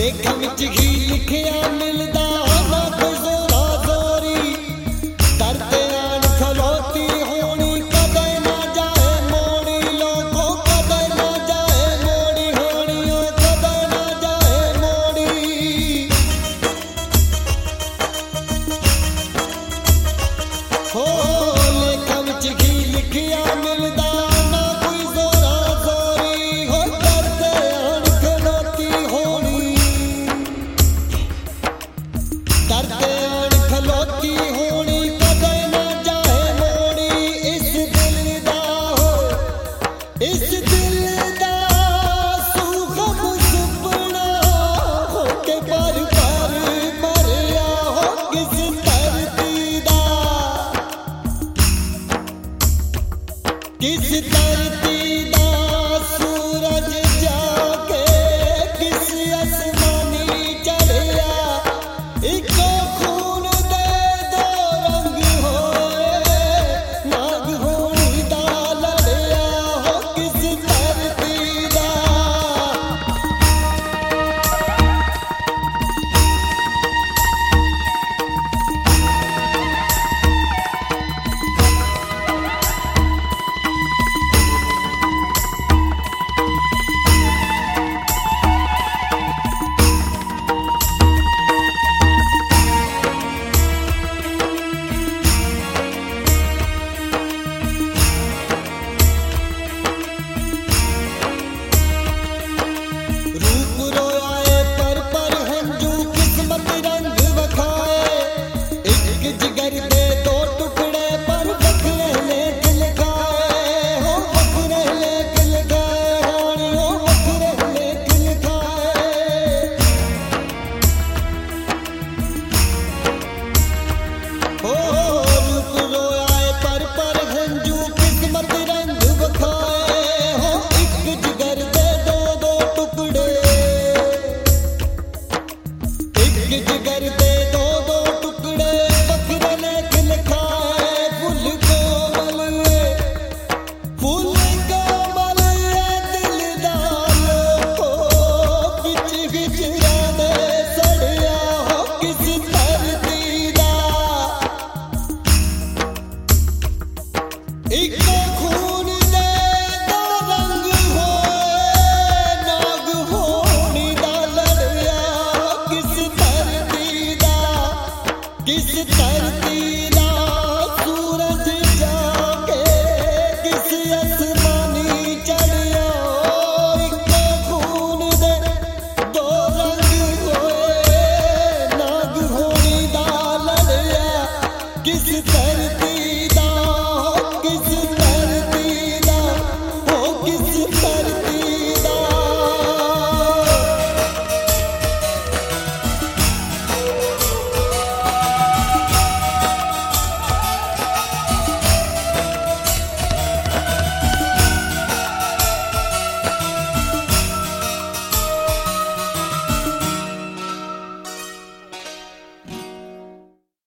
लेखा विच ही लिखिया मिलदा ना कोई जोरा जोरी डरते आन खलोती होनी कदे ना जाए मोड़ी लोगों कदे ना जाए मोड़ी होनी ओ कदे ना जाए मोड़ी हो लेखा विच ही लिखिया मिलदा ना कोई जोरा जोरी हो डरते आन खलोती होनी डरते आन खलोती होनी कदे ना जाए मोड़ी इस दिल दा हो इस दिल दा सुखम सुपना हो के पर मरिया हो किस धरती दा किस धरती दा सूरज जाके किस आसमानी चढ़िया इको खून दे दो रंग होए नाग होनी दा लड़िया हो किस धरती दा रूप रोयाए पर हंजू किस्मत रंग वखाए एक जिगर दे दो टुकड़े पर वखरे लेख लिखाए हो वखरे लेख लिखाए होनी हो वखरे लेख लिखाए हो रूप रोयाए पर हंजू किस्मत रंग वखाए हो एक जिगर दे दो टुकड़े एक जिगर